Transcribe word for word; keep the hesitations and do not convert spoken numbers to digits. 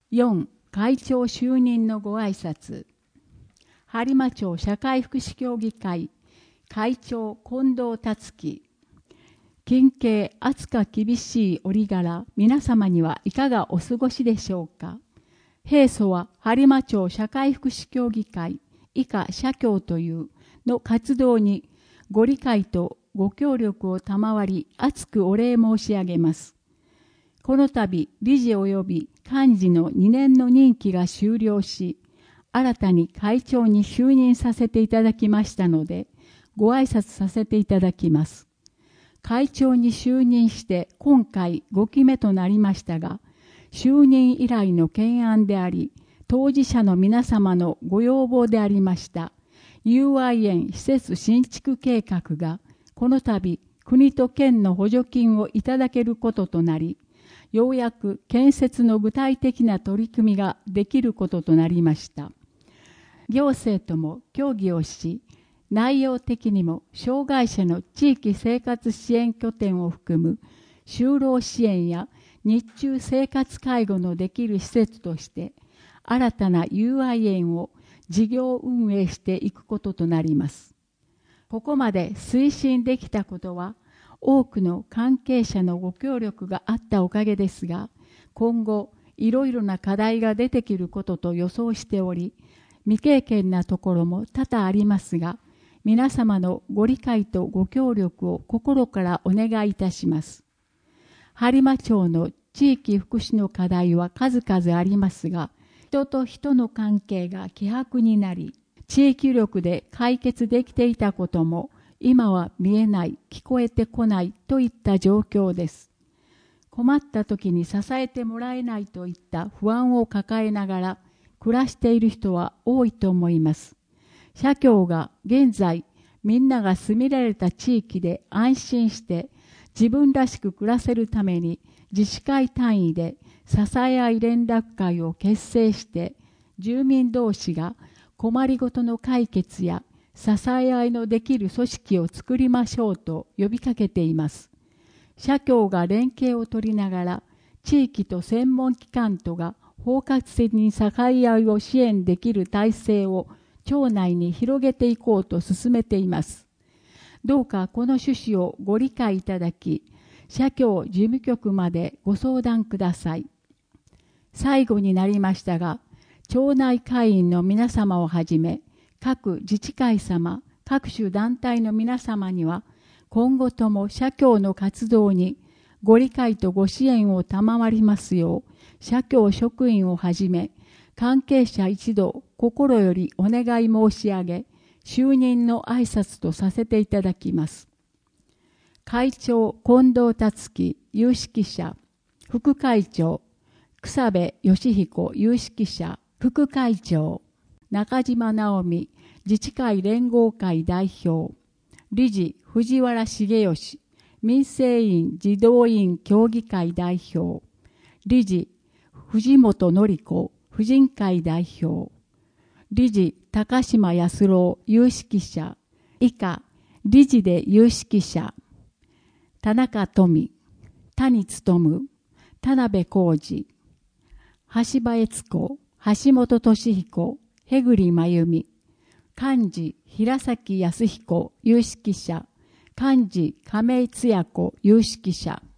よん. 会長就任のご挨拶。播磨町社会福祉協議会会長近藤達樹。近景暑か厳しい折柄、皆様にはいかがお過ごしでしょうか。平素は播磨町社会福祉協議会以下社協というの活動にご理解とご協力を賜り厚くお礼申し上げます。この度理事及び幹事のにねんの任期が終了し、新たに会長に就任させていただきましたので、ご挨拶させていただきます。会長に就任して今回ごきめとなりましたが、就任以来の懸案であり、当事者の皆様のご要望でありました、友愛園施設新築計画が、この度、国と県の補助金をいただけることとなり、ようやく建設の具体的な取り組みができることとなりました。行政とも協議をし、内容的にも障害者の地域生活支援拠点を含む就労支援や日中生活介護のできる施設として新たな友愛園を事業運営していくこととなります。ここまで推進できたことは多くの関係者のご協力があったおかげですが、今後いろいろな課題が出てくることと予想しており、未経験なところも多々ありますが、皆様のご理解とご協力を心からお願いいたします。播磨町の地域福祉の課題は数々ありますが、人と人の関係が希薄になり、地域力で解決できていたことも、今は見えない、聞こえてこないといった状況です。困った時に支えてもらえないといった不安を抱えながら暮らしている人は多いと思います。社協が現在みんなが住みられた地域で安心して自分らしく暮らせるために自治会単位で支え合い連絡会を結成して住民同士が困りごとの解決や支え合いのできる組織を作りましょうと呼びかけています。社協が連携を取りながら地域と専門機関とが包括的に支え合いを支援できる体制を町内に広げていこうと進めています。どうかこの趣旨をご理解いただき、社協事務局までご相談ください。最後になりましたが、町内会員の皆様をはじめ、各自治会様、各種団体の皆様には、今後とも社協の活動にご理解とご支援を賜りますよう、社協職員をはじめ、関係者一同心よりお願い申し上げ、就任の挨拶とさせていただきます。会長近藤達樹有識者、副会長草部義彦有識者、副会長中島直美自治会連合会代表、理事藤原茂義民生委員児童委員協議会代表、理事藤本典子婦人会代表、理事高島康郎有識者、以下理事で有識者、田中富、谷勉、田辺浩二、橋場悦子、橋本俊彦、辺栗真由美、幹事平崎康彦有識者、幹事亀井津也子有識者。